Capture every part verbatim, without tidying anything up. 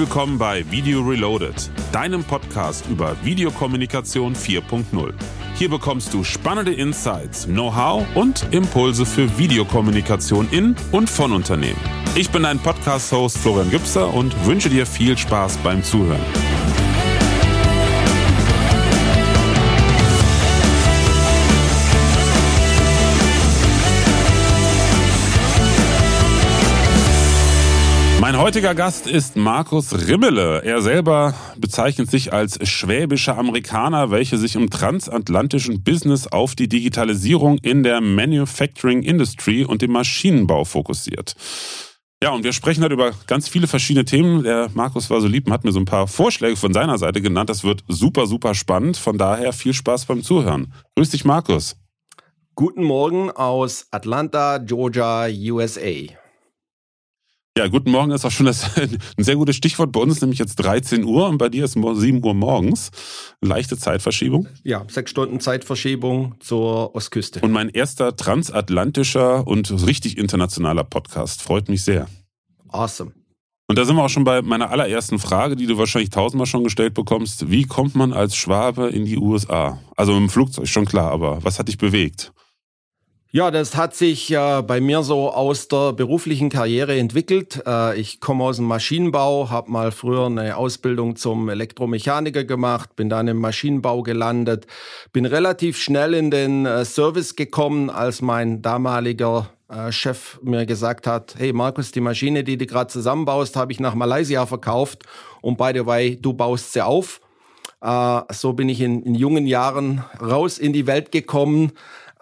willkommen bei Video Reloaded, deinem Podcast über Videokommunikation vier Punkt null. Hier bekommst du spannende Insights, Know-how und Impulse für Videokommunikation in und von Unternehmen. Ich bin dein Podcast-Host Florian Gübser und wünsche dir viel Spaß beim Zuhören. Mein heutiger Gast ist Markus Rimmele. Er selber bezeichnet sich als schwäbischer Amerikaner, welcher sich im transatlantischen Business auf die Digitalisierung in der Manufacturing Industry und dem Maschinenbau fokussiert. Ja, und wir sprechen heute über ganz viele verschiedene Themen. Der Markus war so lieb und hat mir so ein paar Vorschläge von seiner Seite genannt. Das wird super, super spannend. Von daher viel Spaß beim Zuhören. Grüß dich, Markus. Guten Morgen aus Atlanta, Georgia, U S A. Ja, guten Morgen ist auch schon das, ein sehr gutes Stichwort. Bei uns ist nämlich jetzt dreizehn Uhr und bei dir ist sieben Uhr morgens. Leichte Zeitverschiebung. Ja, sechs Stunden Zeitverschiebung zur Ostküste. Und mein erster transatlantischer und richtig internationaler Podcast. Freut mich sehr. Awesome. Und da sind wir auch schon bei meiner allerersten Frage, die du wahrscheinlich tausendmal schon gestellt bekommst. Wie kommt man als Schwabe in die U S A? Also im Flugzeug, schon klar, aber was hat dich bewegt? Ja, das hat sich äh, bei mir so aus der beruflichen Karriere entwickelt. Äh, ich komme aus dem Maschinenbau, habe mal früher eine Ausbildung zum Elektromechaniker gemacht, bin dann im Maschinenbau gelandet, bin relativ schnell in den äh, Service gekommen, als mein damaliger äh, Chef mir gesagt hat, hey Markus, die Maschine, die du gerade zusammenbaust, habe ich nach Malaysia verkauft und by the way, du baust sie auf. Äh, so bin ich in, in jungen Jahren raus in die Welt gekommen.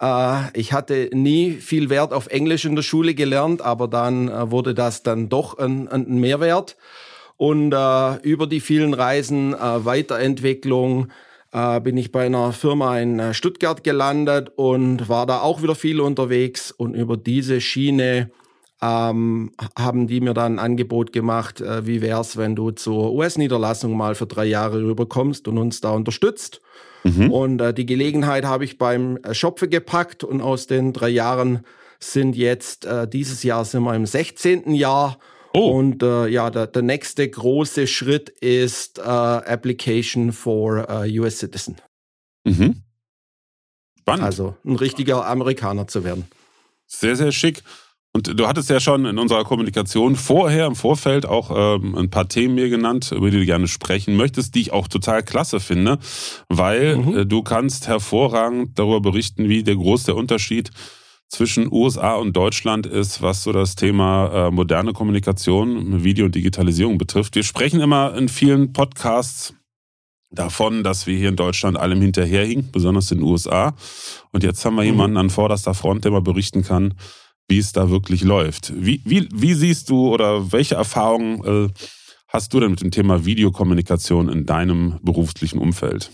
Ich hatte nie viel Wert auf Englisch in der Schule gelernt, aber dann wurde das dann doch ein, ein Mehrwert. Und äh, über die vielen Reisen, äh, Weiterentwicklung, äh, bin ich bei einer Firma in Stuttgart gelandet und war da auch wieder viel unterwegs. Und über diese Schiene ähm, haben die mir dann ein Angebot gemacht, äh, wie wär's, wenn du zur U S-Niederlassung mal für drei Jahre rüberkommst und uns da unterstützt. Mhm. Und äh, die Gelegenheit habe ich beim äh, Schopfe gepackt und aus den drei Jahren sind jetzt, äh, dieses Jahr sind wir im sechzehnten Jahr. Oh. Und äh, ja, der, der nächste große Schritt ist äh, Application for uh, U S Citizen. Mhm. Spannend. Also ein richtiger Amerikaner zu werden. Sehr, sehr schick. Und du hattest ja schon in unserer Kommunikation vorher, im Vorfeld auch ähm, ein paar Themen mir genannt, über die du gerne sprechen möchtest, die ich auch total klasse finde, weil mhm. äh, du kannst hervorragend darüber berichten, wie der groß der Unterschied zwischen U S A und Deutschland ist, was so das Thema äh, moderne Kommunikation, Video- und Digitalisierung betrifft. Wir sprechen immer in vielen Podcasts davon, dass wir hier in Deutschland allem hinterherhinken, besonders in den U S A. Und jetzt haben wir mhm. jemanden an vorderster Front, der mal berichten kann, wie es da wirklich läuft. Wie, wie, wie siehst du oder welche Erfahrungen äh, hast du denn mit dem Thema Videokommunikation in deinem beruflichen Umfeld?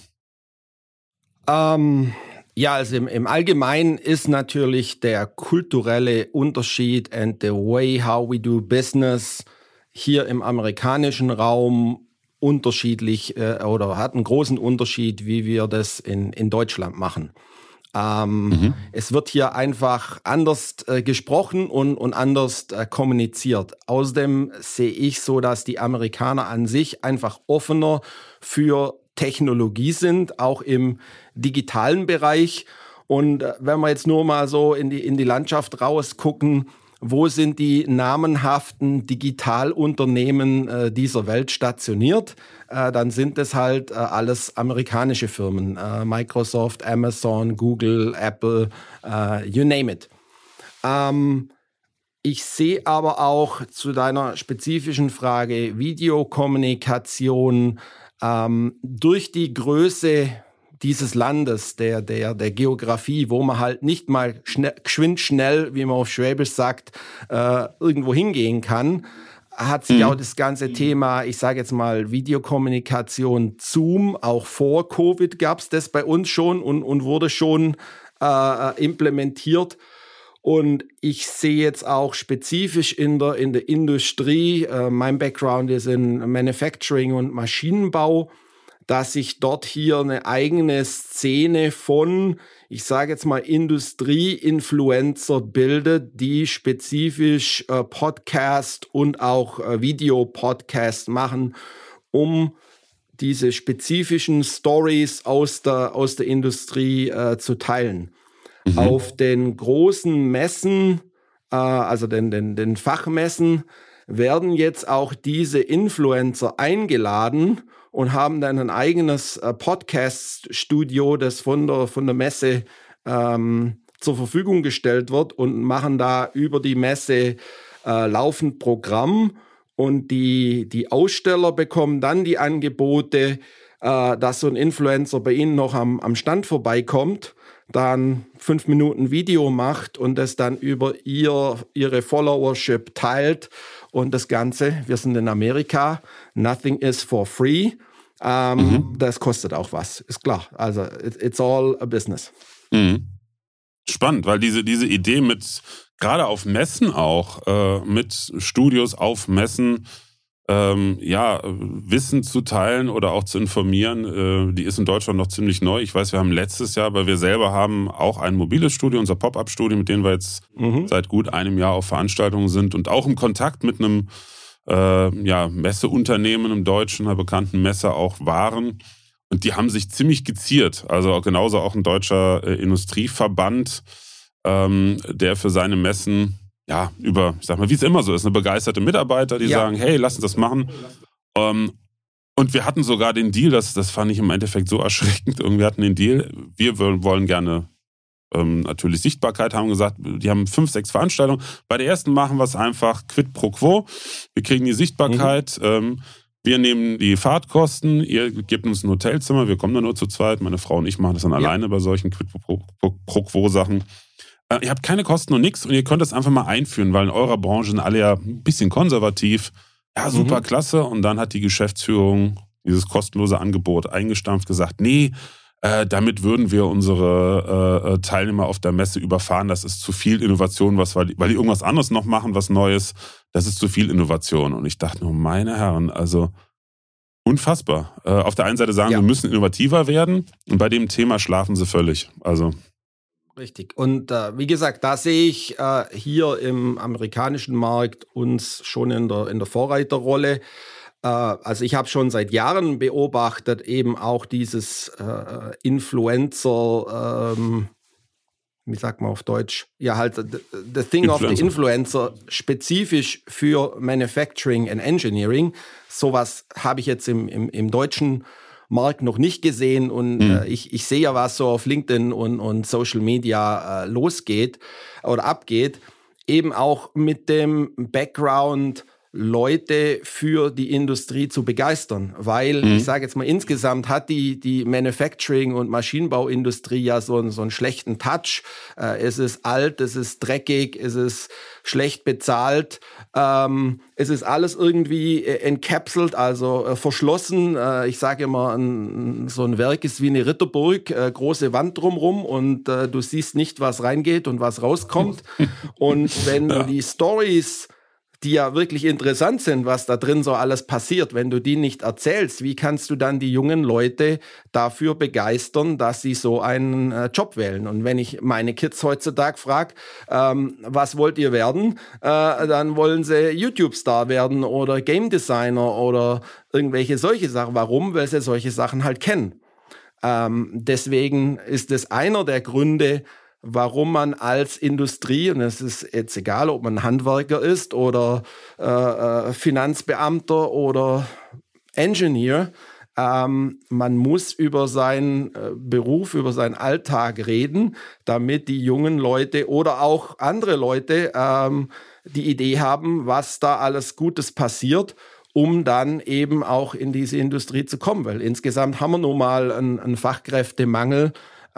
Ähm, ja, also im, im Allgemeinen ist natürlich der kulturelle Unterschied and the way how we do business hier im amerikanischen Raum unterschiedlich äh, oder hat einen großen Unterschied, wie wir das in, in Deutschland machen. Ähm, mhm. Es wird hier einfach anders äh, gesprochen und, und anders äh, kommuniziert. Außerdem sehe ich so, dass die Amerikaner an sich einfach offener für Technologie sind, auch im digitalen Bereich. Und äh, wenn wir jetzt nur mal so in die, in die Landschaft rausgucken, wo sind die namenhaften Digitalunternehmen äh, dieser Welt stationiert? Äh, dann sind es halt äh, alles amerikanische Firmen. Äh, Microsoft, Amazon, Google, Apple, äh, you name it. Ähm, ich sehe aber auch zu deiner spezifischen Frage Videokommunikation ähm, durch die Größe dieses Landes, der, der, der Geografie, wo man halt nicht mal schnell, geschwind schnell, wie man auf Schwäbisch sagt, äh, irgendwo hingehen kann, hat sich mhm. auch das ganze Thema, ich sage jetzt mal Videokommunikation, Zoom, auch vor Covid gab es das bei uns schon und, und wurde schon äh, implementiert. Und ich sehe jetzt auch spezifisch in der, in der Industrie, äh, mein Background ist in Manufacturing und Maschinenbau, dass sich dort hier eine eigene Szene von, ich sage jetzt mal, Industrie-Influencer bildet, die spezifisch äh, Podcast und auch äh, Videopodcast machen, um diese spezifischen Stories aus der, aus der Industrie äh, zu teilen. Mhm. Auf den großen Messen, äh, also den, den, den Fachmessen, werden jetzt auch diese Influencer eingeladen und haben dann ein eigenes äh, Podcast-Studio, das von der, von der Messe ähm, zur Verfügung gestellt wird, und machen da über die Messe äh, laufend Programm. Und die, die Aussteller bekommen dann die Angebote, äh, dass so ein Influencer bei ihnen noch am, am Stand vorbeikommt, dann fünf Minuten Video macht und das dann über ihr, ihre Followership teilt. Und das Ganze, wir sind in Amerika, nothing is for free. Ähm, mhm. Das kostet auch was, ist klar. Also it, it's all a business. Mhm. Spannend, weil diese, diese Idee mit, gerade auf Messen auch, äh, mit Studios auf Messen, ähm, ja, Wissen zu teilen oder auch zu informieren, äh, die ist in Deutschland noch ziemlich neu. Ich weiß, wir haben letztes Jahr, weil wir selber haben auch ein mobiles Studio, unser Pop-Up-Studio, mit dem wir jetzt mhm. seit gut einem Jahr auf Veranstaltungen sind und auch im Kontakt mit einem äh, ja, Messeunternehmen im Deutschen, einer bekannten Messe auch waren. Und die haben sich ziemlich geziert. Also genauso auch ein deutscher äh, Industrieverband, ähm, der für seine Messen, ja, über, ich sag mal, wie es immer so ist, eine begeisterte Mitarbeiter, die ja. sagen, hey, lass uns das machen. Ähm, und wir hatten sogar den Deal, das, das fand ich im Endeffekt so erschreckend, irgendwie hatten den Deal, wir wollen gerne ähm, natürlich Sichtbarkeit, haben gesagt, die haben fünf, sechs Veranstaltungen. Bei der ersten machen wir es einfach quid pro quo. Wir kriegen die Sichtbarkeit, mhm. ähm, wir nehmen die Fahrtkosten, ihr gebt uns ein Hotelzimmer, wir kommen da nur zu zweit, meine Frau und ich machen das dann ja. alleine bei solchen quid pro, pro, pro quo Sachen. Äh, ihr habt keine Kosten und nichts und ihr könnt das einfach mal einführen, weil in eurer Branche sind alle ja ein bisschen konservativ. Ja, super, mhm. klasse. Und dann hat die Geschäftsführung dieses kostenlose Angebot eingestampft, gesagt, nee, äh, damit würden wir unsere äh, Teilnehmer auf der Messe überfahren. Das ist zu viel Innovation, was, weil, die, weil die irgendwas anderes noch machen, was Neues. Das ist zu viel Innovation. Und ich dachte nur, meine Herren, also unfassbar. Äh, auf der einen Seite sagen, ja. wir müssen innovativer werden und bei dem Thema schlafen sie völlig. Also richtig. Und äh, wie gesagt, da sehe ich äh, hier im amerikanischen Markt uns schon in der, in der Vorreiterrolle. Äh, also ich habe schon seit Jahren beobachtet, eben auch dieses äh, Influencer, ähm, wie sagt man auf Deutsch? Ja, halt, the, the thing Influencer. of the Influencer, spezifisch für Manufacturing and Engineering. Sowas habe ich jetzt im, im, im deutschen Markt noch nicht gesehen und mhm. äh, ich, ich sehe ja, was so auf LinkedIn und, und Social Media äh, losgeht oder abgeht, eben auch mit dem Background, Leute für die Industrie zu begeistern, weil mhm. ich sage jetzt mal, insgesamt hat die die Manufacturing- und Maschinenbauindustrie ja so einen, so einen schlechten Touch. Äh, es ist alt, es ist dreckig, es ist schlecht bezahlt, ähm, es ist alles irgendwie äh, encapselt, also äh, verschlossen. Äh, ich sage immer, ein, so ein Werk ist wie eine Ritterburg, äh, große Wand drumrum und äh, du siehst nicht, was reingeht und was rauskommt. Und wenn du die Stories, die ja wirklich interessant sind, was da drin so alles passiert, wenn du die nicht erzählst, wie kannst du dann die jungen Leute dafür begeistern, dass sie so einen äh, Job wählen? Und wenn ich meine Kids heutzutage frage, ähm, was wollt ihr werden, äh, dann wollen sie YouTube-Star werden oder Game Designer oder irgendwelche solche Sachen. Warum? Weil sie solche Sachen halt kennen. Ähm, deswegen ist es einer der Gründe, warum man als Industrie, und es ist jetzt egal, ob man Handwerker ist oder äh, Finanzbeamter oder Engineer, ähm, man muss über seinen äh, Beruf, über seinen Alltag reden, damit die jungen Leute oder auch andere Leute ähm, die Idee haben, was da alles Gutes passiert, um dann eben auch in diese Industrie zu kommen. Weil insgesamt haben wir nun mal einen, einen Fachkräftemangel.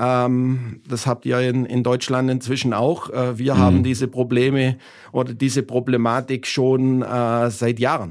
Ähm, das habt ihr in, in Deutschland inzwischen auch. Äh, wir mhm. haben diese Probleme oder diese Problematik schon äh, seit Jahren.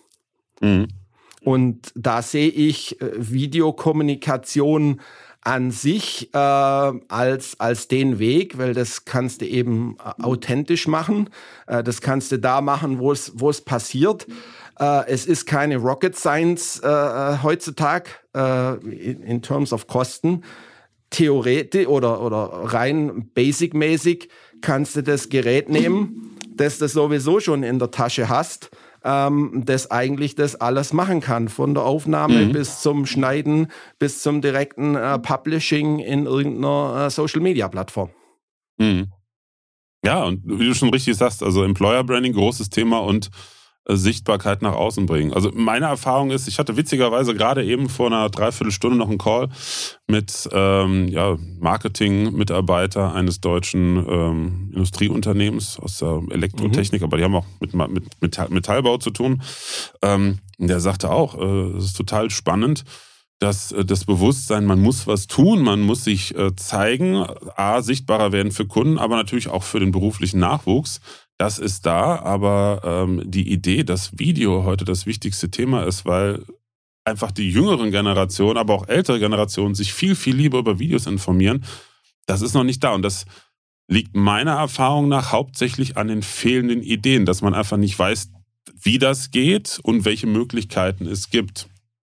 Mhm. Und da sehe ich äh, Videokommunikation an sich äh, als, als den Weg, weil das kannst du eben äh, authentisch machen. Äh, das kannst du da machen, wo es, wo es passiert. Äh, es ist keine Rocket Science äh, heutzutage äh, in, in terms of Kosten. Theoretisch oder, oder rein basic-mäßig kannst du das Gerät nehmen, das du sowieso schon in der Tasche hast, ähm, das eigentlich das alles machen kann. Von der Aufnahme mhm. bis zum Schneiden, bis zum direkten äh, Publishing in irgendeiner äh, Social-Media-Plattform. Mhm. Ja, und wie du schon richtig sagst, also Employer Branding, großes Thema und äh, Sichtbarkeit nach außen bringen. Also meine Erfahrung ist, ich hatte witzigerweise gerade eben vor einer Dreiviertelstunde noch einen Call mit ähm, ja, Marketing-Mitarbeiter eines deutschen ähm, Industrieunternehmens aus der Elektrotechnik, mhm. aber die haben auch mit, mit, mit Metallbau zu tun. Ähm, der sagte auch, äh, es ist total spannend, dass das Bewusstsein, man muss was tun, man muss sich äh, zeigen, a, sichtbarer werden für Kunden, aber natürlich auch für den beruflichen Nachwuchs. Das ist da, aber ähm, die Idee, dass Video heute das wichtigste Thema ist, weil einfach die jüngeren Generationen, aber auch ältere Generationen sich viel, viel lieber über Videos informieren, das ist noch nicht da. Und das liegt meiner Erfahrung nach hauptsächlich an den fehlenden Ideen, dass man einfach nicht weiß, wie das geht und welche Möglichkeiten es gibt.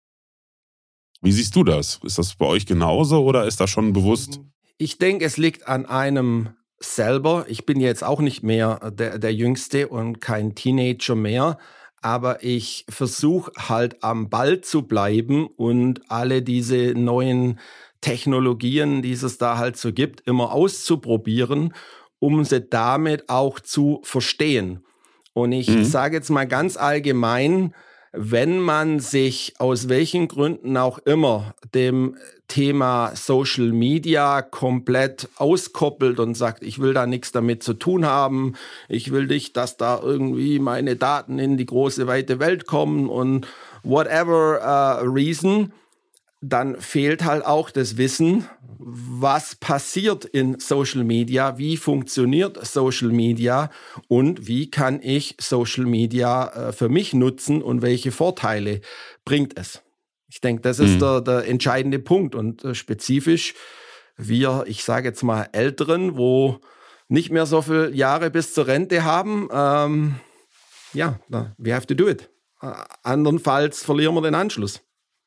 Wie siehst du das? Ist das bei euch genauso oder ist das schon bewusst? Ich denke, es liegt an einem selber. Ich bin jetzt auch nicht mehr der, der Jüngste und kein Teenager mehr, aber ich versuche halt am Ball zu bleiben und alle diese neuen Technologien, die es da halt so gibt, immer auszuprobieren, um sie damit auch zu verstehen. Und ich mhm. sage jetzt mal ganz allgemein, wenn man sich aus welchen Gründen auch immer dem Thema Social Media komplett auskoppelt und sagt, ich will da nichts damit zu tun haben, ich will nicht, dass da irgendwie meine Daten in die große, weite Welt kommen und whatever uh, reason, dann fehlt halt auch das Wissen, was passiert in Social Media, wie funktioniert Social Media und wie kann ich Social Media äh, für mich nutzen und welche Vorteile bringt es. Ich denke, das ist mhm. der, der entscheidende Punkt und äh, spezifisch wir, ich sage jetzt mal Älteren, wo nicht mehr so viele Jahre bis zur Rente haben, ähm, ja, we have to do it. Äh, andernfalls verlieren wir den Anschluss.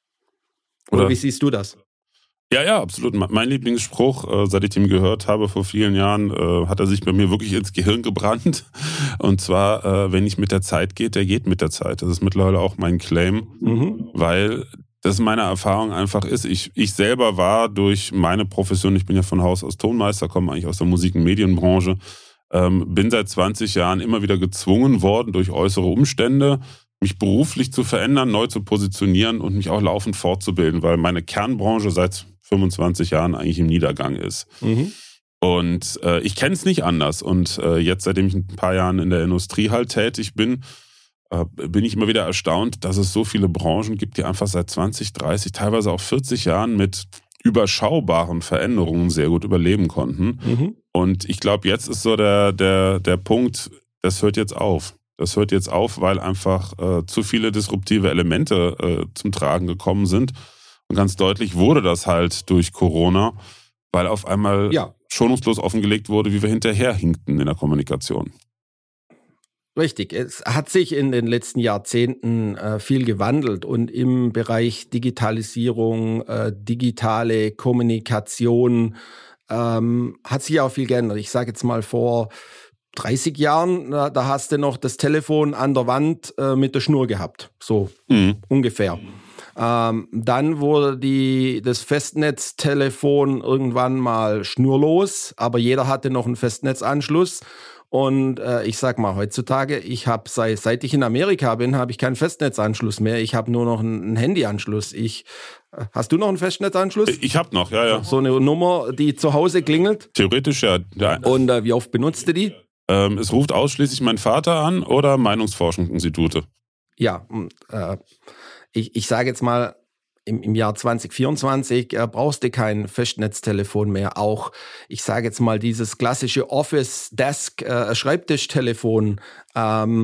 Oder, Oder wie siehst du das? Ja, ja, absolut. Mein Lieblingsspruch, äh, seit ich den gehört habe vor vielen Jahren, äh, hat er sich bei mir wirklich ins Gehirn gebrannt. Und zwar, äh, wenn nicht mit der Zeit geht, der geht mit der Zeit. Das ist mittlerweile auch mein Claim, mhm. weil das meine Erfahrung einfach ist. Ich, ich selber war durch meine Profession, ich bin ja von Haus aus Tonmeister, komme eigentlich aus der Musik- und Medienbranche, ähm, bin seit zwanzig Jahren immer wieder gezwungen worden durch äußere Umstände, mich beruflich zu verändern, neu zu positionieren und mich auch laufend fortzubilden, weil meine Kernbranche seit fünfundzwanzig Jahren eigentlich im Niedergang ist. Mhm. Und äh, ich kenne es nicht anders. Und äh, jetzt, seitdem ich ein paar Jahren in der Industrie halt tätig bin, äh, bin ich immer wieder erstaunt, dass es so viele Branchen gibt, die einfach seit zwanzig, dreißig, teilweise auch vierzig Jahren mit überschaubaren Veränderungen sehr gut überleben konnten. Mhm. Und ich glaube, jetzt ist so der, der, der Punkt, das hört jetzt auf. Das hört jetzt auf, weil einfach äh, zu viele disruptive Elemente äh, zum Tragen gekommen sind. Und ganz deutlich wurde das halt durch Corona, weil auf einmal ja. schonungslos offengelegt wurde, wie wir hinterherhinkten in der Kommunikation. Richtig, es hat sich in den letzten Jahrzehnten äh, viel gewandelt und im Bereich Digitalisierung, äh, digitale Kommunikation ähm, hat sich auch viel geändert. Ich sage jetzt mal vor dreißig Jahren, da hast du noch das Telefon an der Wand äh, mit der Schnur gehabt, so mhm. ungefähr. Ähm, dann wurde die, das Festnetztelefon irgendwann mal schnurlos, aber jeder hatte noch einen Festnetzanschluss. Und äh, ich sag mal, heutzutage, ich habe seit, seit ich in Amerika bin, habe ich keinen Festnetzanschluss mehr. Ich habe nur noch einen, einen Handyanschluss. Ich, äh, hast du noch einen Festnetzanschluss? Ich habe noch, ja, ja. So eine Nummer, die zu Hause klingelt? Theoretisch, ja. ja. Und äh, wie oft benutzt du die? Ähm, es ruft ausschließlich mein Vater an oder Meinungsforschungsinstitute. Ja, äh, ich, ich sage jetzt mal, im, im Jahr zwanzig vierundzwanzig äh, brauchst du kein Festnetztelefon mehr. Auch, ich sage jetzt mal, dieses klassische Office-Desk-Schreibtischtelefon ähm,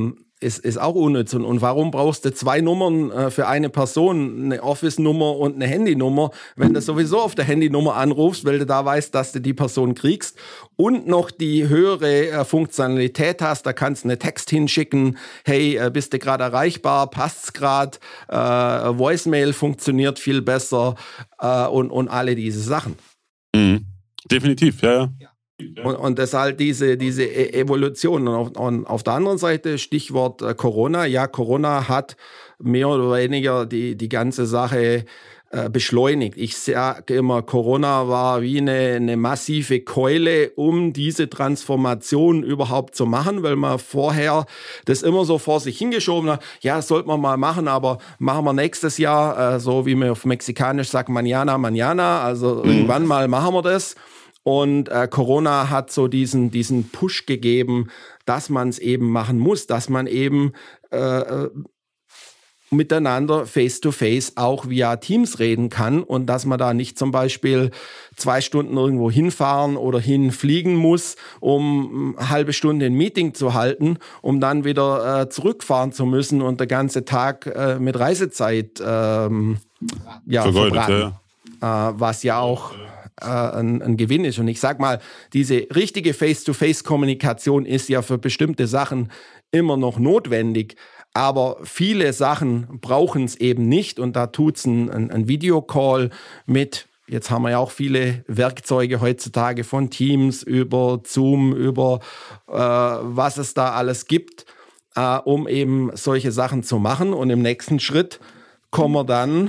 ist, ist auch unnütz. Und, und warum brauchst du zwei Nummern äh, für eine Person, eine Office-Nummer und eine Handynummer, wenn du sowieso auf der Handynummer anrufst, weil du da weißt, dass du die Person kriegst und noch die höhere äh, Funktionalität hast, da kannst du eine Text hinschicken, hey, äh, bist du gerade erreichbar, passt's gerade, äh, Voicemail funktioniert viel besser äh, und, und alle diese Sachen. Mhm. Definitiv, ja, ja. ja. Und, und das ist halt diese, diese Evolution. Und auf, und auf der anderen Seite, Stichwort äh, Corona. Ja, Corona hat mehr oder weniger die, die ganze Sache äh, beschleunigt. Ich sage immer, Corona war wie eine, eine massive Keule, um diese Transformation überhaupt zu machen, weil man vorher das immer so vor sich hingeschoben hat. Ja, das sollte man mal machen, aber machen wir nächstes Jahr, äh, so wie man auf Mexikanisch sagt, mañana, mañana. Also mhm. irgendwann mal machen wir das. Und äh, Corona hat so diesen diesen Push gegeben, dass man es eben machen muss, dass man eben äh, miteinander face-to-face auch via Teams reden kann und dass man da nicht zum Beispiel zwei Stunden irgendwo hinfahren oder hinfliegen muss, um eine halbe Stunde ein Meeting zu halten, um dann wieder äh, zurückfahren zu müssen und der ganze Tag äh, mit Reisezeit ähm, ja, verbraten. Ja. Äh, was ja auch Ein, ein Gewinn ist. Und ich sag mal, diese richtige Face-to-Face-Kommunikation ist ja für bestimmte Sachen immer noch notwendig, aber viele Sachen brauchen es eben nicht und da tut's ein, ein, ein Videocall mit, jetzt haben wir ja auch viele Werkzeuge heutzutage von Teams über Zoom, über äh, was es da alles gibt, äh, um eben solche Sachen zu machen und im nächsten Schritt kommen wir dann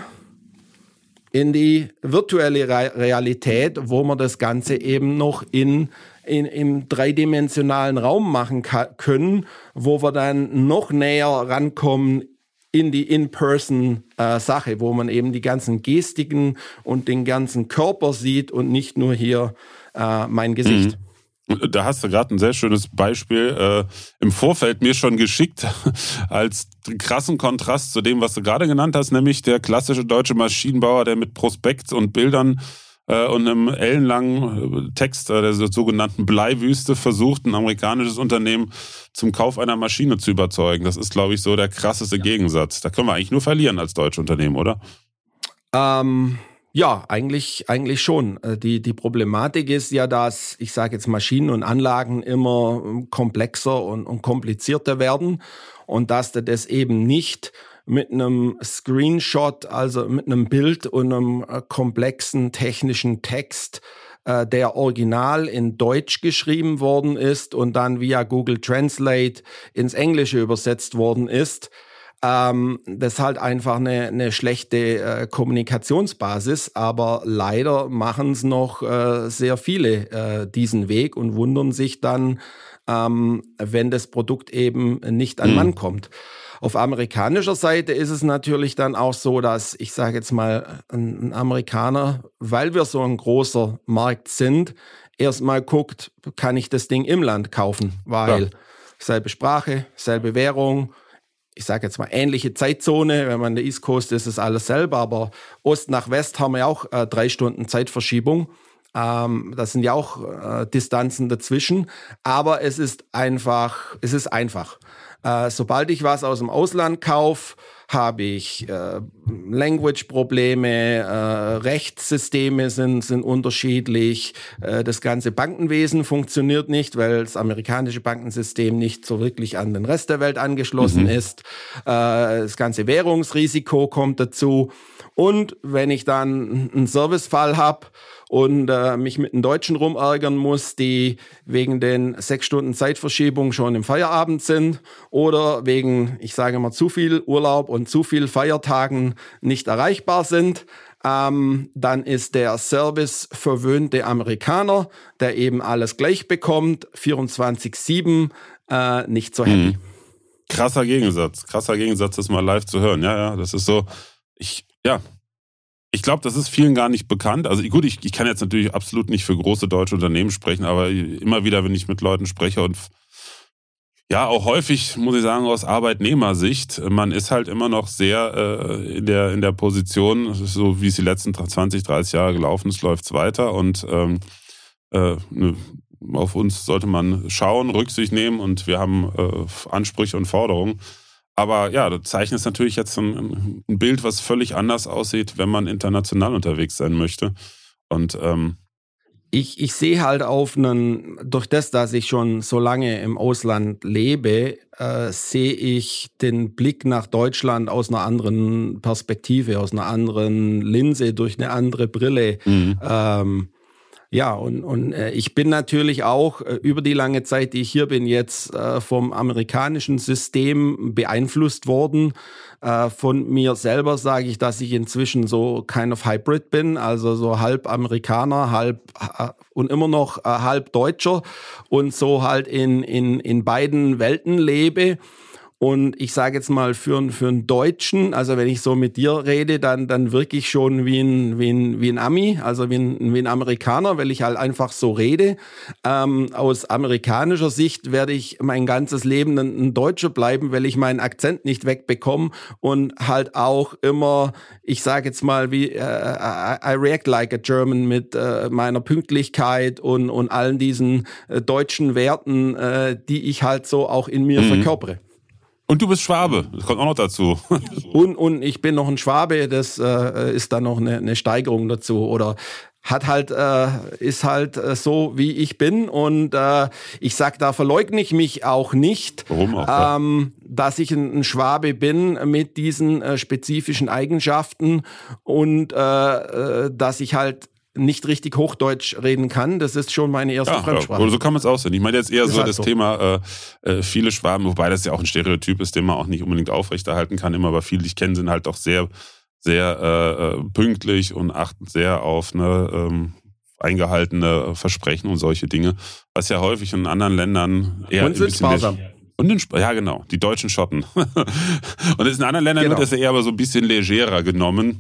in die virtuelle Realität, wo wir das Ganze eben noch in, in im dreidimensionalen Raum machen ka- können, wo wir dann noch näher rankommen in die In-Person-Sache, äh, wo man eben die ganzen Gestiken und den ganzen Körper sieht und nicht nur hier äh, mein Gesicht. Mhm. Da hast du gerade ein sehr schönes Beispiel äh, im Vorfeld mir schon geschickt, als krassen Kontrast zu dem, was du gerade genannt hast, nämlich der klassische deutsche Maschinenbauer, der mit Prospekt und Bildern äh, und einem ellenlangen Text äh, der sogenannten Bleiwüste versucht, ein amerikanisches Unternehmen zum Kauf einer Maschine zu überzeugen. Das ist, glaube ich, so der krasseste ja. Gegensatz. Da können wir eigentlich nur verlieren als deutsche Unternehmen, oder? Ähm... Ja, eigentlich, eigentlich schon. Die, die Problematik ist ja, dass, ich sage jetzt, Maschinen und Anlagen immer komplexer und, und komplizierter werden und dass du das eben nicht mit einem Screenshot, also mit einem Bild und einem komplexen technischen Text, äh, der original in Deutsch geschrieben worden ist und dann via Google Translate ins Englische übersetzt worden ist, Ähm, das ist halt einfach eine, eine schlechte äh, Kommunikationsbasis, aber leider machen es noch äh, sehr viele äh, diesen Weg und wundern sich dann, ähm, wenn das Produkt eben nicht an Mann kommt. Auf amerikanischer Seite ist es natürlich dann auch so, dass, ich sage jetzt mal, ein, ein Amerikaner, weil wir so ein großer Markt sind, erstmal guckt, kann ich das Ding im Land kaufen, weil ja. selbe Sprache, selbe Währung, ich sage jetzt mal ähnliche Zeitzone, wenn man in der East Coast ist, ist alles selber, aber Ost nach West haben wir auch äh, drei Stunden Zeitverschiebung. Ähm, das sind ja auch äh, Distanzen dazwischen, aber es ist einfach, es ist einfach. Äh, sobald ich was aus dem Ausland kaufe, habe ich äh, Language-Probleme, äh, Rechtssysteme sind, sind unterschiedlich, äh, das ganze Bankenwesen funktioniert nicht, weil das amerikanische Bankensystem nicht so wirklich an den Rest der Welt angeschlossen mhm. ist. Äh, das ganze Währungsrisiko kommt dazu. Und wenn ich dann einen Servicefall habe und äh, mich mit den Deutschen rumärgern muss, die wegen den sechs Stunden Zeitverschiebung schon im Feierabend sind oder wegen, ich sage mal, zu viel Urlaub und zu viel Feiertagen nicht erreichbar sind, ähm, dann ist der serviceverwöhnte Amerikaner, der eben alles gleich bekommt, vierundzwanzig sieben, äh, nicht so happy. Mhm. Krasser Gegensatz, krasser Gegensatz, das mal live zu hören. Ja, ja, das ist so, ich, ja, ich glaube, das ist vielen gar nicht bekannt. Also gut, ich, ich kann jetzt natürlich absolut nicht für große deutsche Unternehmen sprechen, aber immer wieder, wenn ich mit Leuten spreche und ja, auch häufig, muss ich sagen, aus Arbeitnehmersicht, man ist halt immer noch sehr äh, in der in der Position, so wie es die letzten zwanzig, dreißig Jahre gelaufen ist, läuft's weiter und ähm, äh, ne, auf uns sollte man schauen, Rücksicht nehmen und wir haben äh, Ansprüche und Forderungen. Aber ja, du zeichnest natürlich jetzt ein, ein Bild, was völlig anders aussieht, wenn man international unterwegs sein möchte. Und ähm, Ich, ich sehe halt auf einen, durch das, dass ich schon so lange im Ausland lebe, äh, sehe ich den Blick nach Deutschland aus einer anderen Perspektive, aus einer anderen Linse, durch eine andere Brille. Mhm. Ähm, ja, und, und äh, ich bin natürlich auch äh, über die lange Zeit, die ich hier bin, jetzt äh, vom amerikanischen System beeinflusst worden. Äh, von mir selber sage ich, dass ich inzwischen so kind of hybrid bin, also so halb Amerikaner, halb äh, und immer noch äh, halb Deutscher und so halt in, in, in beiden Welten lebe. Und ich sage jetzt mal, für, für einen Deutschen, also wenn ich so mit dir rede, dann, dann wirke ich schon wie ein, wie ein, wie ein Ami, also wie ein, wie ein Amerikaner, weil ich halt einfach so rede. Ähm, aus amerikanischer Sicht werde ich mein ganzes Leben ein, ein Deutscher bleiben, weil ich meinen Akzent nicht wegbekomme und halt auch immer, ich sage jetzt mal, wie äh, I, I react like a German mit äh, meiner Pünktlichkeit und, und allen diesen äh, deutschen Werten, äh, die ich halt so auch in mir mhm. verkörpere. Und du bist Schwabe, das kommt auch noch dazu. Und, und ich bin noch ein Schwabe, das äh, ist dann noch eine, eine Steigerung dazu. Oder hat halt, äh, ist halt äh, so, wie ich bin. Und äh, ich sag, da verleugne ich mich auch nicht, Warum auch, ähm, dass ich ein, ein Schwabe bin mit diesen äh, spezifischen Eigenschaften und äh, äh, dass ich halt nicht richtig Hochdeutsch reden kann. Das ist schon meine erste ja, Fremdsprache. Oder so kann man es auch sehen. Ich meine jetzt eher ist so halt das so. Thema äh, äh, viele Schwaben, wobei das ja auch ein Stereotyp ist, den man auch nicht unbedingt aufrechterhalten kann. Immer, aber viele, die ich kenne, sind halt auch sehr, sehr äh, pünktlich und achten sehr auf eine ähm, eingehaltene Versprechen und solche Dinge, was ja häufig in anderen Ländern eher und sind sparsam. Und den, ja, genau, die deutschen Schotten. Und in anderen Ländern genau. wird das eher aber so ein bisschen legerer genommen.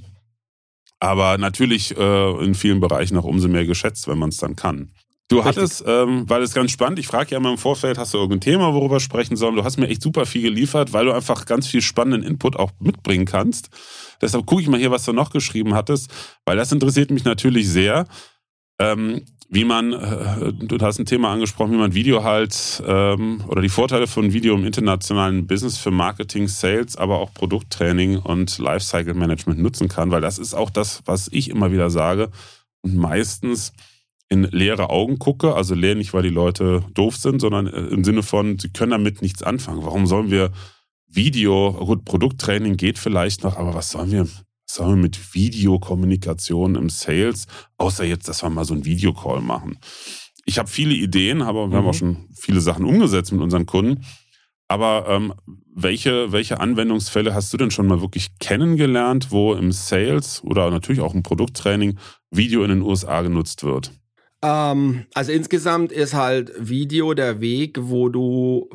Aber natürlich äh, in vielen Bereichen auch umso mehr geschätzt, wenn man es dann kann. Du Richtig. hattest, ähm, weil es ganz spannend, ich frage ja immer im Vorfeld, hast du irgendein Thema, worüber wir sprechen sollen? Du hast mir echt super viel geliefert, weil du einfach ganz viel spannenden Input auch mitbringen kannst. Deshalb gucke ich mal hier, was du noch geschrieben hattest, weil das interessiert mich natürlich sehr. Ähm, wie man, äh, du hast ein Thema angesprochen, wie man Video halt ähm, oder die Vorteile von Video im internationalen Business für Marketing, Sales, aber auch Produkttraining und Lifecycle Management nutzen kann, weil das ist auch das, was ich immer wieder sage und meistens in leere Augen gucke, also leer nicht, weil die Leute doof sind, sondern im Sinne von, sie können damit nichts anfangen. Warum sollen wir Video, gut, Produkttraining geht vielleicht noch, aber was sollen wir Was sollen wir mit Videokommunikation im Sales, außer jetzt, dass wir mal so einen Videocall machen? Ich habe viele Ideen, aber wir mhm. haben auch schon viele Sachen umgesetzt mit unseren Kunden. Aber ähm, welche, welche Anwendungsfälle hast du denn schon mal wirklich kennengelernt, wo im Sales oder natürlich auch im Produkttraining Video in den U S A genutzt wird? Ähm, also insgesamt ist halt Video der Weg, wo du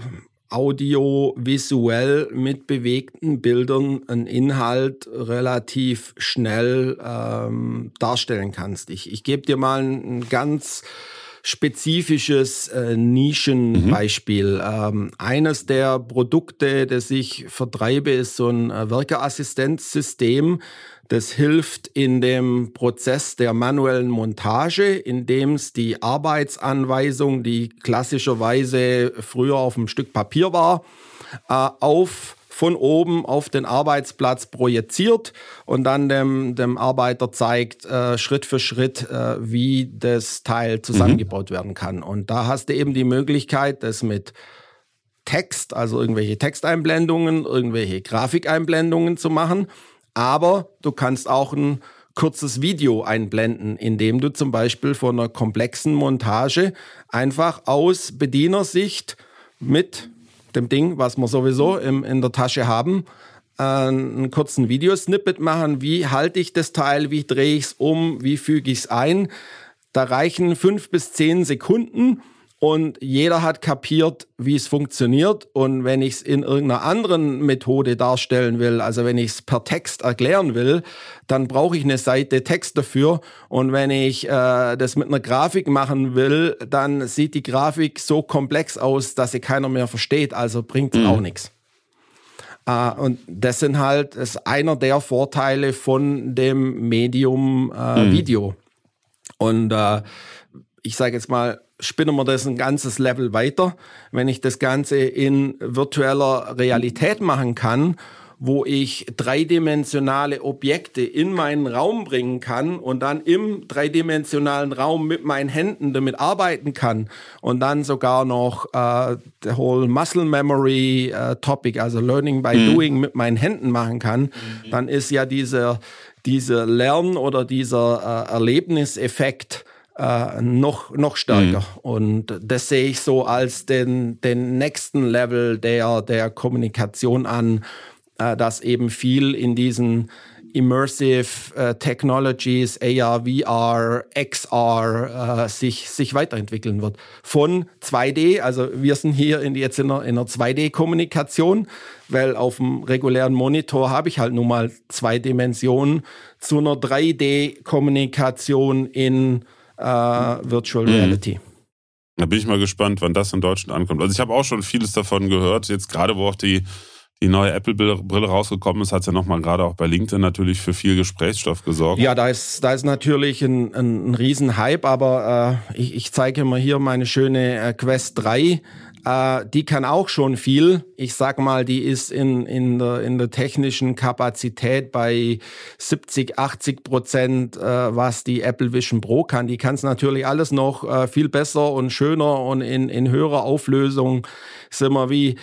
audiovisuell mit bewegten Bildern einen Inhalt relativ schnell ähm, darstellen kannst. Ich, ich gebe dir mal ein, ein ganz spezifisches äh, Nischenbeispiel. Mhm. Ähm, eines der Produkte, das ich vertreibe, ist so ein äh, Werkerassistenzsystem. Das hilft in dem Prozess der manuellen Montage, indem es die Arbeitsanweisung, die klassischerweise früher auf einem Stück Papier war, äh, auf von oben auf den Arbeitsplatz projiziert und dann dem, dem Arbeiter zeigt, äh, Schritt für Schritt, äh, wie das Teil zusammengebaut mhm. werden kann. Und da hast du eben die Möglichkeit, das mit Text, also irgendwelche Texteinblendungen, irgendwelche Grafikeinblendungen zu machen. Aber du kannst auch ein kurzes Video einblenden, indem du zum Beispiel von einer komplexen Montage einfach aus Bedienersicht mit dem Ding, was wir sowieso im, in der Tasche haben, äh, einen kurzen Videosnippet machen. Wie halte ich das Teil? Wie drehe ich es um? Wie füge ich es ein? Da reichen fünf bis zehn Sekunden. Und jeder hat kapiert, wie es funktioniert. Und wenn ich es in irgendeiner anderen Methode darstellen will, also wenn ich es per Text erklären will, dann brauche ich eine Seite Text dafür. Und wenn ich äh, das mit einer Grafik machen will, dann sieht die Grafik so komplex aus, dass sie keiner mehr versteht. Also bringt mhm. auch nichts. Äh, und das sind halt, das ist einer der Vorteile von dem Medium äh, mhm. Video. Und äh, ich sage jetzt mal, spinnen wir das ein ganzes Level weiter. Wenn ich das Ganze in virtueller Realität machen kann, wo ich dreidimensionale Objekte in meinen Raum bringen kann und dann im dreidimensionalen Raum mit meinen Händen damit arbeiten kann und dann sogar noch äh, der whole Muscle Memory äh, Topic, also Learning by mhm. Doing mit meinen Händen machen kann, mhm. dann ist ja dieser, dieser Lern- oder dieser äh, Erlebniseffekt äh, noch, noch stärker. Mhm. Und das sehe ich so als den, den nächsten Level der, der Kommunikation an, dass eben viel in diesen Immersive äh, Technologies, A R, V R, X R äh, sich, sich weiterentwickeln wird. Von zwei D, also wir sind hier in, jetzt in einer, in einer zwei D-Kommunikation, weil auf dem regulären Monitor habe ich halt nun mal zwei Dimensionen, zu einer drei D-Kommunikation in äh, Virtual mhm. Reality. Da bin ich mal gespannt, wann das in Deutschland ankommt. Also ich habe auch schon vieles davon gehört, jetzt gerade wo auch die die neue Apple-Brille rausgekommen ist, hat es ja nochmal gerade auch bei LinkedIn natürlich für viel Gesprächsstoff gesorgt. Ja, da ist, da ist natürlich ein, ein, ein Riesenhype, aber äh, ich, ich zeige mal hier meine schöne äh, Quest drei. Äh, die kann auch schon viel. Ich sag mal, die ist in, in, der, in der technischen Kapazität bei siebzig, achtzig Prozent, äh, was die Apple Vision Pro kann. Die kann es natürlich alles noch äh, viel besser und schöner und in, in höherer Auflösung. Sind wir wie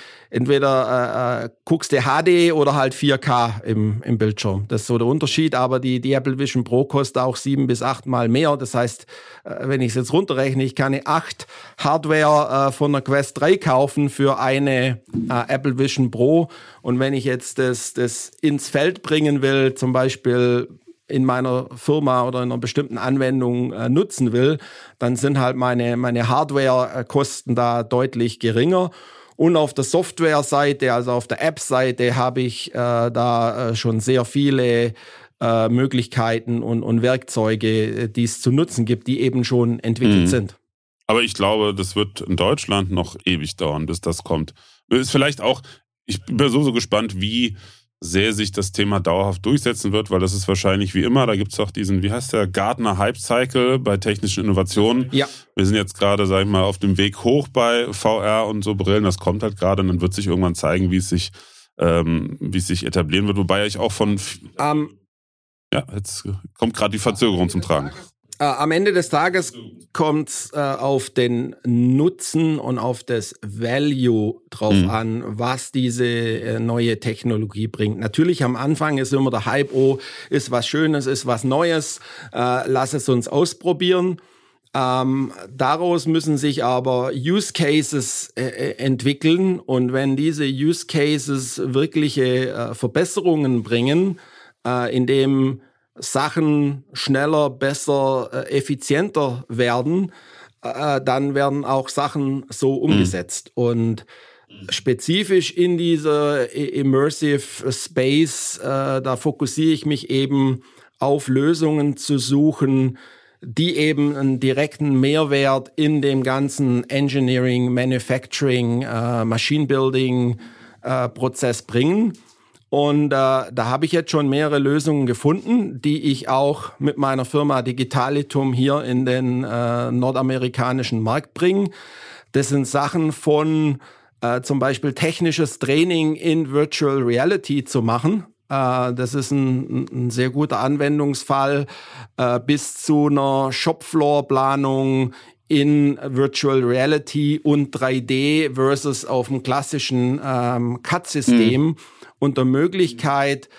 entweder äh, guckst du H D oder halt vier K im, im Bildschirm. Das ist so der Unterschied, aber die, die Apple Vision Pro kostet auch sieben bis acht Mal mehr. Das heißt, äh, wenn ich es jetzt runterrechne, ich kann eine acht Hardware äh, von der Quest drei kaufen für eine äh, Apple Vision Pro. Und wenn ich jetzt das, das ins Feld bringen will, zum Beispiel in meiner Firma oder in einer bestimmten Anwendung äh, nutzen will, dann sind halt meine, meine Hardware-Kosten da deutlich geringer. Und auf der Software-Seite, also auf der App-Seite, habe ich äh, da äh, schon sehr viele äh, Möglichkeiten und, und Werkzeuge, die es zu nutzen gibt, die eben schon entwickelt mhm. sind. Aber ich glaube, das wird in Deutschland noch ewig dauern, bis das kommt. Ist vielleicht auch, ich bin so, so gespannt, wie sehr sich das Thema dauerhaft durchsetzen wird, weil das ist wahrscheinlich wie immer, da gibt es auch diesen, wie heißt der, Gartner Hype Cycle bei technischen Innovationen. Ja. Wir sind jetzt gerade, sag ich mal, auf dem Weg hoch bei V R und so Brillen, das kommt halt gerade und dann wird sich irgendwann zeigen, wie es sich, ähm, wie es sich etablieren wird, wobei ich auch von... Um, ja, jetzt kommt gerade die Verzögerung zum Tragen. Äh, am Ende des Tages kommt es äh, auf den Nutzen und auf das Value drauf mhm. an, was diese äh, neue Technologie bringt. Natürlich am Anfang ist immer der Hype, oh, ist was Schönes, ist was Neues, äh, lass es uns ausprobieren. Ähm, daraus müssen sich aber Use Cases äh, entwickeln und wenn diese Use Cases wirkliche äh, Verbesserungen bringen, äh, indem Sachen schneller, besser, äh, effizienter werden, äh, dann werden auch Sachen so umgesetzt. Mhm. Und spezifisch in dieser Immersive Space, äh, da fokussiere ich mich eben auf Lösungen zu suchen, die eben einen direkten Mehrwert in dem ganzen Engineering, Manufacturing, äh, Machine Building äh, Prozess bringen. Und äh, da habe ich jetzt schon mehrere Lösungen gefunden, die ich auch mit meiner Firma Digitalitum hier in den äh, nordamerikanischen Markt bringe. Das sind Sachen von äh, zum Beispiel technisches Training in Virtual Reality zu machen. Äh, das ist ein, ein sehr guter Anwendungsfall äh, bis zu einer Shopfloor-Planung in Virtual Reality und drei D versus auf dem klassischen ähm, C A D-System. Mhm. Und der Möglichkeit,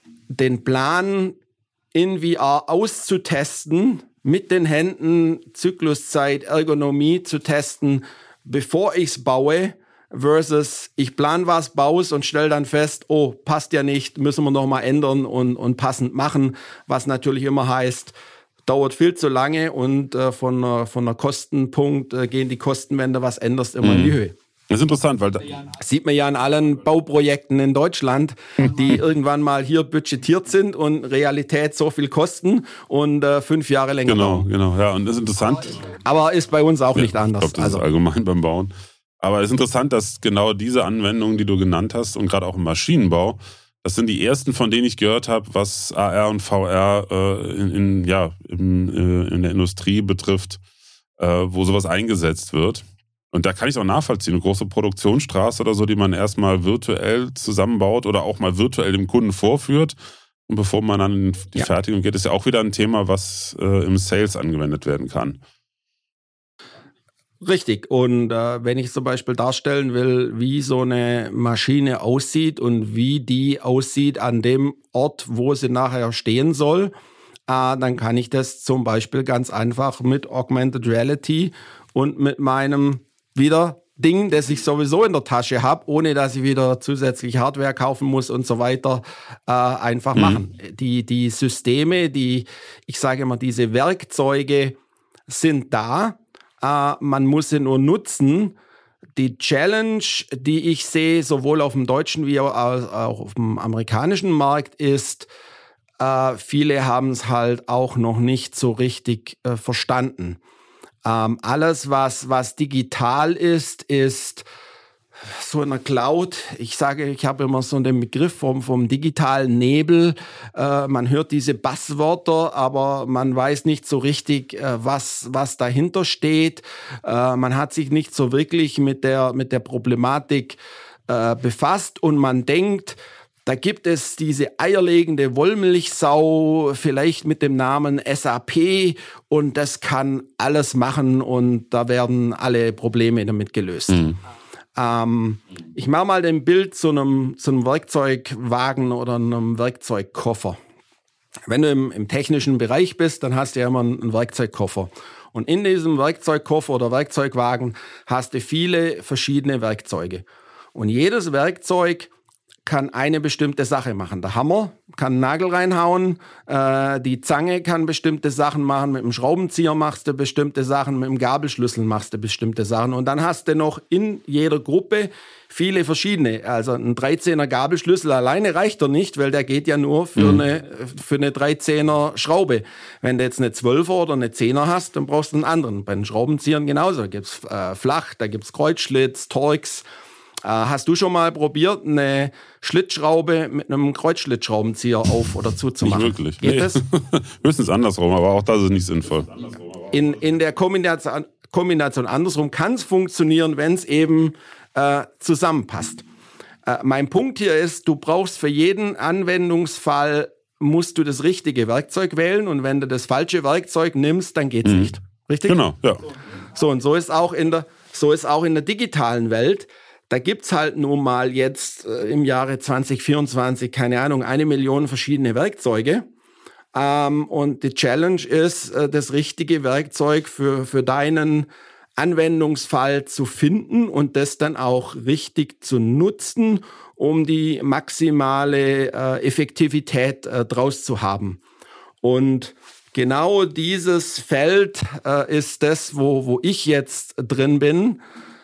den Plan in V R auszutesten, mit den Händen Zykluszeit, Ergonomie zu testen, bevor ich es baue, versus ich plan was, baue es und stelle dann fest, oh, passt ja nicht, müssen wir nochmal ändern und, und passend machen, was natürlich immer heißt, dauert viel zu lange und äh, von einer, von einer Kostenpunkt äh, gehen die Kosten, wenn du was änderst, immer mhm. in die Höhe. Das ist interessant, weil da sieht man ja an allen Bauprojekten in Deutschland, die irgendwann mal hier budgetiert sind und Realität so viel kosten und äh, fünf Jahre länger Genau, dauern. genau, ja, und das ist interessant. Aber ist bei uns auch ja, nicht anders. Ich glaube, das also. ist allgemein beim Bauen. Aber es ist interessant, dass genau diese Anwendungen, die du genannt hast und gerade auch im Maschinenbau, das sind die ersten, von denen ich gehört habe, was A R und V R äh, in, in, ja, in, äh, in der Industrie betrifft, äh, wo sowas eingesetzt wird. Und da kann ich es auch nachvollziehen. Eine große Produktionsstraße oder so, die man erstmal virtuell zusammenbaut oder auch mal virtuell dem Kunden vorführt. Und bevor man dann in die ja. Fertigung geht, ist ja auch wieder ein Thema, was äh, im Sales angewendet werden kann. Richtig. Und äh, wenn ich zum Beispiel darstellen will, wie so eine Maschine aussieht und wie die aussieht an dem Ort, wo sie nachher stehen soll, äh, dann kann ich das zum Beispiel ganz einfach mit Augmented Reality und mit meinem wieder Ding, das ich sowieso in der Tasche habe, ohne dass ich wieder zusätzlich Hardware kaufen muss und so weiter, äh, einfach mhm. machen. Die, die Systeme, die, ich sage immer, diese Werkzeuge sind da. Uh, man muss sie nur nutzen. Die Challenge, die ich sehe, sowohl auf dem deutschen wie auch auf dem amerikanischen Markt, ist, uh, viele haben es halt auch noch nicht so richtig uh, verstanden. Um, alles, was, was digital ist, ist so in der Cloud. Ich sage, ich habe immer so den Begriff vom, vom digitalen Nebel. Äh, man hört diese Buzzwörter, aber man weiß nicht so richtig, äh, was, was dahinter steht. Äh, man hat sich nicht so wirklich mit der, mit der Problematik äh, befasst und man denkt, da gibt es diese eierlegende Wollmilchsau, vielleicht mit dem Namen S A P, und das kann alles machen und da werden alle Probleme damit gelöst. Mhm. Ähm, ich mache mal ein Bild zu einem, zu einem Werkzeugwagen oder einem Werkzeugkoffer. Wenn du im, im technischen Bereich bist, dann hast du ja immer einen Werkzeugkoffer. Und in diesem Werkzeugkoffer oder Werkzeugwagen hast du viele verschiedene Werkzeuge. Und jedes Werkzeug kann eine bestimmte Sache machen. Der Hammer kann einen Nagel reinhauen, äh, die Zange kann bestimmte Sachen machen, mit dem Schraubenzieher machst du bestimmte Sachen, mit dem Gabelschlüssel machst du bestimmte Sachen. Und dann hast du noch in jeder Gruppe viele verschiedene. Also ein dreizehner Gabelschlüssel alleine reicht doch nicht, weil der geht ja nur für, mhm. eine, für eine dreizehner Schraube. Wenn du jetzt eine zwölfer oder eine zehner hast, dann brauchst du einen anderen. Bei den Schraubenziehern genauso. Da gibt's äh, flach, da gibt's Kreuzschlitz, Torx. Hast du schon mal probiert, eine Schlitzschraube mit einem Kreuzschlitzschraubenzieher auf- oder zuzumachen? Nicht wirklich. Geht nee. das? Höchstens andersrum, aber auch das ist nicht sinnvoll. In, in der Kombination, Kombination andersrum kann es funktionieren, wenn es eben äh, zusammenpasst. Äh, mein Punkt hier ist, du brauchst für jeden Anwendungsfall, musst du das richtige Werkzeug wählen, und wenn du das falsche Werkzeug nimmst, dann geht's mhm. nicht. Richtig? Genau, ja. So, und so ist auch in der, so ist auch in der digitalen Welt. Da gibt's halt nun mal jetzt äh, im Jahre zwanzig vierundzwanzig, keine Ahnung, eine Million verschiedene Werkzeuge. Ähm, und die Challenge ist, äh, das richtige Werkzeug für, für deinen Anwendungsfall zu finden und das dann auch richtig zu nutzen, um die maximale äh, Effektivität äh, draus zu haben. Und genau dieses Feld äh, ist das, wo, wo ich jetzt drin bin,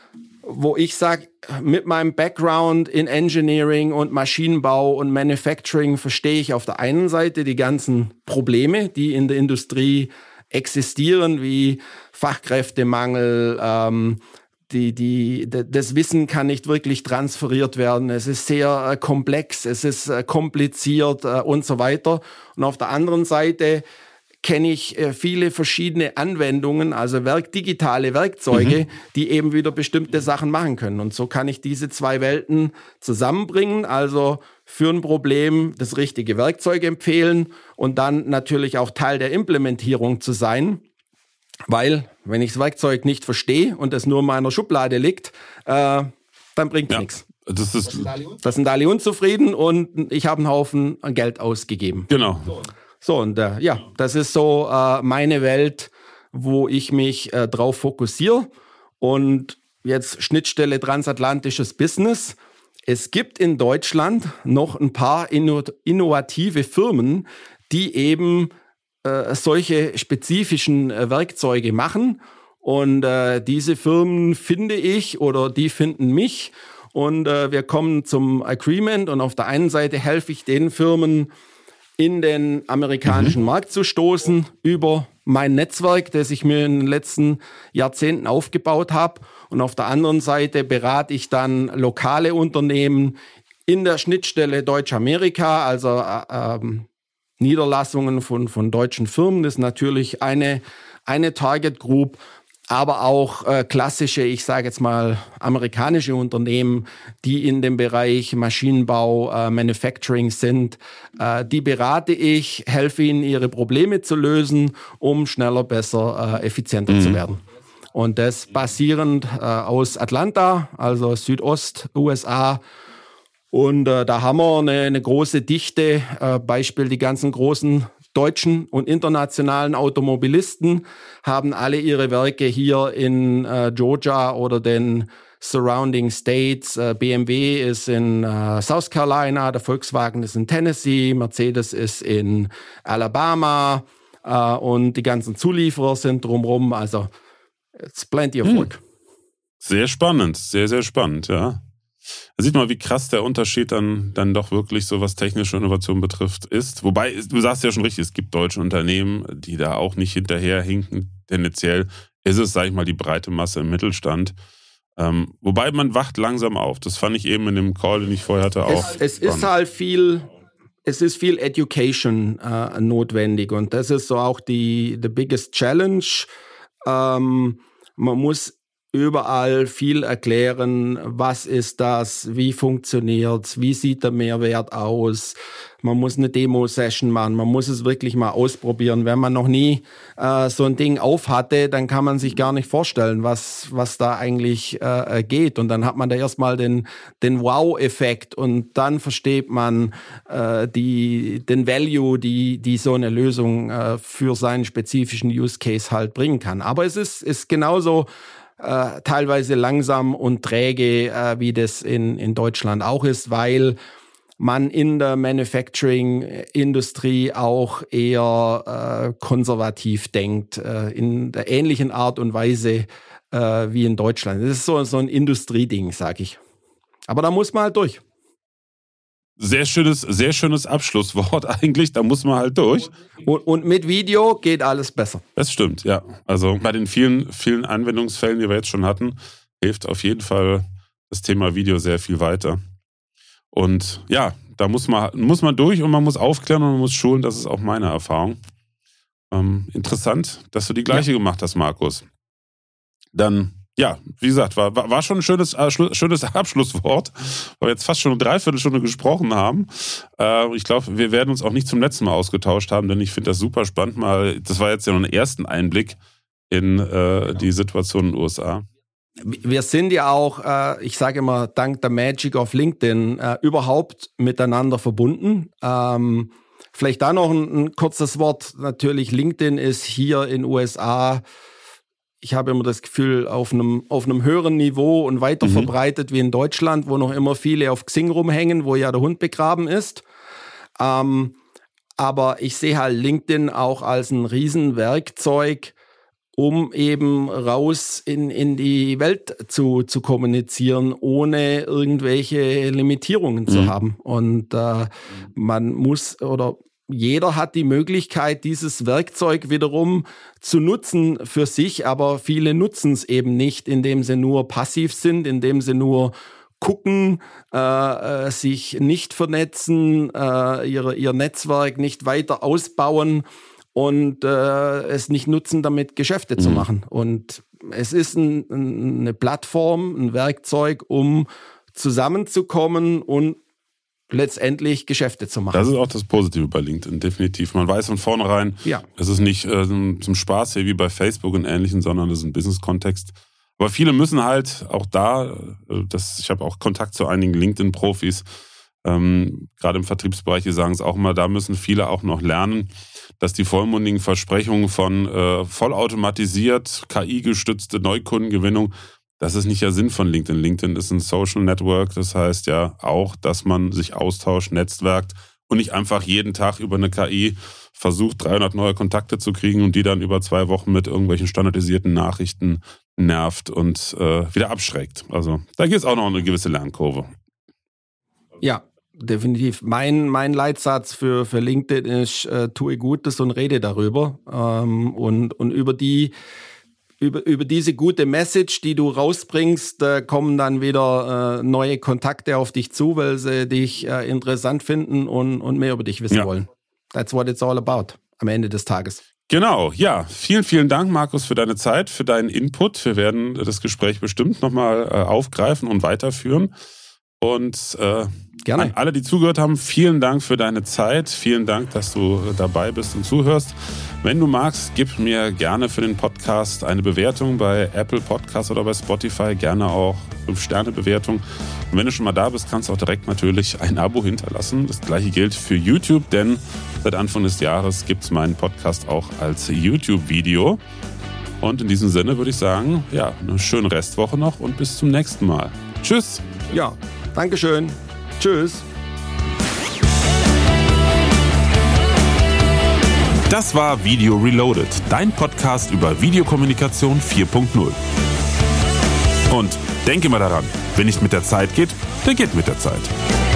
wo ich sage, mit meinem Background in Engineering und Maschinenbau und Manufacturing verstehe ich auf der einen Seite die ganzen Probleme, die in der Industrie existieren, wie Fachkräftemangel, ähm, die, die, das Wissen kann nicht wirklich transferiert werden, es ist sehr äh, komplex, es ist äh, kompliziert äh, und so weiter. Und auf der anderen Seite kenne ich äh, viele verschiedene Anwendungen, also Werk, digitale Werkzeuge, mhm. die eben wieder bestimmte Sachen machen können. Und so kann ich diese zwei Welten zusammenbringen, also für ein Problem das richtige Werkzeug empfehlen und dann natürlich auch Teil der Implementierung zu sein, weil wenn ich das Werkzeug nicht verstehe und es nur in meiner Schublade liegt, äh, dann bringt es ja nichts. Das ist das sind alle unzufrieden und ich habe einen Haufen Geld ausgegeben. Genau. So, und äh, ja, das ist so äh, meine Welt, wo ich mich äh, drauf fokussiere. Und jetzt Schnittstelle transatlantisches Business. Es gibt in Deutschland noch ein paar inno- innovative Firmen, die eben äh, solche spezifischen äh, Werkzeuge machen. Und äh, diese Firmen finde ich oder die finden mich. Und äh, wir kommen zum Agreement und auf der einen Seite helfe ich den Firmen, in den amerikanischen mhm. Markt zu stoßen über mein Netzwerk, das ich mir in den letzten Jahrzehnten aufgebaut habe. Und auf der anderen Seite berate ich dann lokale Unternehmen in der Schnittstelle Deutsch-Amerika, also äh, äh, Niederlassungen von, von deutschen Firmen. Das ist natürlich eine, eine Target Group. aber auch äh, klassische, ich sage jetzt mal, amerikanische Unternehmen, die in dem Bereich Maschinenbau, äh, Manufacturing sind. Äh, die berate ich, helfe ihnen, ihre Probleme zu lösen, um schneller, besser, äh, effizienter mhm. zu werden. Und das basierend äh, aus Atlanta, also Südost-U S A. Und äh, da haben wir eine, eine große Dichte, äh, Beispiel die ganzen großen deutschen und internationalen Automobilisten haben alle ihre Werke hier in äh, Georgia oder den Surrounding States. Äh, B M W ist in äh, South Carolina, der Volkswagen ist in Tennessee, Mercedes ist in Alabama äh, und die ganzen Zulieferer sind drumherum. Also it's plenty of work. Sehr spannend, sehr, sehr spannend, ja. Da sieht man, wie krass der Unterschied dann, dann doch wirklich so, was technische Innovation betrifft, ist. Wobei, du sagst ja schon richtig, es gibt deutsche Unternehmen, die da auch nicht hinterherhinken. Tendenziell ist es, sag ich mal, die breite Masse im Mittelstand. Ähm, wobei man wacht langsam auf. Das fand ich eben in dem Call, den ich vorher hatte, auch. Es, es ist halt viel, es ist viel Education äh, notwendig und das ist so auch die the biggest challenge. Ähm, man muss überall viel erklären, was ist das, wie funktioniert's, wie sieht der Mehrwert aus. Man muss eine Demo-Session machen, man muss es wirklich mal ausprobieren. Wenn man noch nie äh, so ein Ding auf hatte, dann kann man sich gar nicht vorstellen, was was da eigentlich äh, geht. Und dann hat man da erstmal den den Wow-Effekt und dann versteht man äh, die den Value, die die so eine Lösung äh, für seinen spezifischen Use Case halt bringen kann. Aber es ist ist genauso Äh, teilweise langsam und träge, äh, wie das in, in Deutschland auch ist, weil man in der Manufacturing-Industrie auch eher äh, konservativ denkt, äh, in der ähnlichen Art und Weise äh, wie in Deutschland. Das ist so, so ein Industrieding, sag ich. Aber da muss man halt durch. Sehr schönes, sehr schönes Abschlusswort eigentlich, da muss man halt durch. Und, und mit Video geht alles besser. Das stimmt, ja. Also bei den vielen, vielen Anwendungsfällen, die wir jetzt schon hatten, hilft auf jeden Fall das Thema Video sehr viel weiter. Und ja, da muss man, muss man durch und man muss aufklären und man muss schulen, das ist auch meine Erfahrung. Ähm, interessant, dass du die gleiche ja. gemacht hast, Markus. Dann... Ja, wie gesagt, war, war schon ein schönes, äh, schönes Abschlusswort, weil wir jetzt fast schon eine Dreiviertelstunde gesprochen haben. Äh, ich glaube, wir werden uns auch nicht zum letzten Mal ausgetauscht haben, denn ich finde das super spannend. Mal, das war jetzt ja nur ein ersten Einblick in äh, die Situation in den U S A. Wir sind ja auch, äh, ich sage immer, dank der Magic of LinkedIn äh, überhaupt miteinander verbunden. Ähm, vielleicht da noch ein, ein kurzes Wort. Natürlich, LinkedIn ist hier in den U S A, ich habe immer das Gefühl, auf einem, auf einem höheren Niveau und weiter mhm. verbreitet wie in Deutschland, wo noch immer viele auf Xing rumhängen, wo ja der Hund begraben ist. Ähm, aber ich sehe halt LinkedIn auch als ein Riesenwerkzeug, um eben raus in, in die Welt zu, zu kommunizieren, ohne irgendwelche Limitierungen mhm. zu haben. Und äh, man muss oder jeder hat die Möglichkeit, dieses Werkzeug wiederum zu nutzen für sich, aber viele nutzen es eben nicht, indem sie nur passiv sind, indem sie nur gucken, äh, sich nicht vernetzen, äh, ihre, ihr Netzwerk nicht weiter ausbauen und äh, es nicht nutzen, damit Geschäfte mhm. zu machen. Und es ist ein, eine Plattform, ein Werkzeug, um zusammenzukommen und letztendlich Geschäfte zu machen. Das ist auch das Positive bei LinkedIn, definitiv. Man weiß von vornherein, ja. es ist nicht äh, zum Spaß hier wie bei Facebook und Ähnlichem, sondern es ist ein Business-Kontext. Aber viele müssen halt auch da, äh, das, ich habe auch Kontakt zu einigen LinkedIn-Profis, ähm, gerade im Vertriebsbereich, die sagen es auch mal, da müssen viele auch noch lernen, dass die vollmundigen Versprechungen von äh, vollautomatisiert, K I-gestützte Neukundengewinnung, das ist nicht der Sinn von LinkedIn. LinkedIn ist ein Social Network, das heißt ja auch, dass man sich austauscht, netzwerkt und nicht einfach jeden Tag über eine K I versucht, dreihundert neue Kontakte zu kriegen und die dann über zwei Wochen mit irgendwelchen standardisierten Nachrichten nervt und äh, wieder abschreckt. Also da gibt es auch noch eine gewisse Lernkurve. Ja, definitiv. Mein, mein Leitsatz für, für LinkedIn ist, äh, tue Gutes und rede darüber. Ähm, und, und über die Über, über diese gute Message, die du rausbringst, äh, kommen dann wieder äh, neue Kontakte auf dich zu, weil sie dich äh, interessant finden und, und mehr über dich wissen ja. wollen. That's what it's all about am Ende des Tages. Genau, ja. Vielen, vielen Dank, Markus, für deine Zeit, für deinen Input. Wir werden das Gespräch bestimmt nochmal äh, aufgreifen und weiterführen. Und äh, Gerne. An alle, die zugehört haben, vielen Dank für deine Zeit. Vielen Dank, dass du dabei bist und zuhörst. Wenn du magst, gib mir gerne für den Podcast eine Bewertung bei Apple Podcasts oder bei Spotify. Gerne auch fünf Sterne Bewertung. Und wenn du schon mal da bist, kannst du auch direkt natürlich ein Abo hinterlassen. Das gleiche gilt für YouTube, denn seit Anfang des Jahres gibt es meinen Podcast auch als YouTube-Video. Und in diesem Sinne würde ich sagen, ja, eine schöne Restwoche noch und bis zum nächsten Mal. Tschüss. Ja, Dankeschön. Tschüss. Das war Video Reloaded, dein Podcast über Videokommunikation vier Punkt null. Und denke immer daran, wer nicht mit der Zeit geht, der geht mit der Zeit.